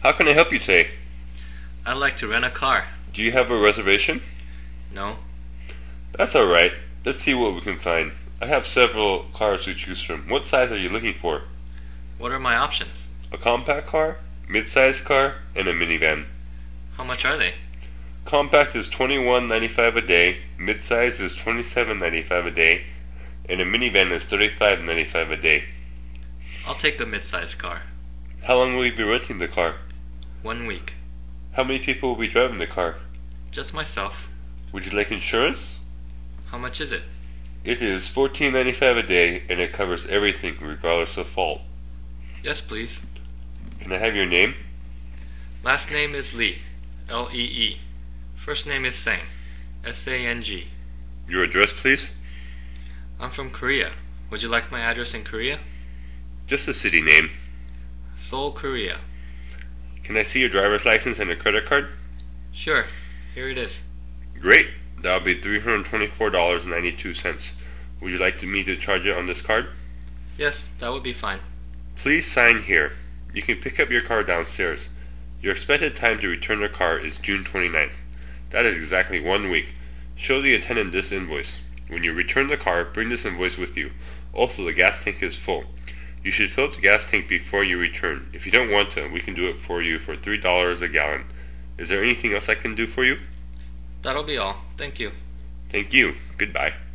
How can I help you today? I'd like to rent a car. Do you have a reservation? No? That's alright. Let's see what we can find. I have several cars to choose from. What size are you looking for? What are my options? A compact car, mid-sized car, and a minivan. How much are they? Compact is $21.95 a day, mid-size is $27.95 a day, and a minivan is $35.95 a day. I'll take the mid-sized car. How long will you be renting the car? 1 week. How many people will be driving the car? Just myself. Would you like insurance? How much is it? It is $14.95 a day, and it covers everything regardless of fault. Yes, please. Can I have your name? Last name is Lee. L-E-E. First name is Sang. S-A-N-G. Your address, please? I'm from Korea. Would you like my address in Korea? Just the city name. Seoul, Korea. Can I see your driver's license and a credit card? Sure. Here it is. Great. That'll be $324.92. Would you like me to charge it on this card? Yes, that would be fine. Please sign here. You can pick up your car downstairs. Your expected time to return the car is June 29th. That is exactly 1 week. Show the attendant this invoice. When you return the car, bring this invoice with you. Also, the gas tank is full. You should fill up the gas tank before you return. If you don't want to, we can do it for you for $3 a gallon. Is there anything else I can do for you? That'll be all. Thank you. Thank you. Goodbye.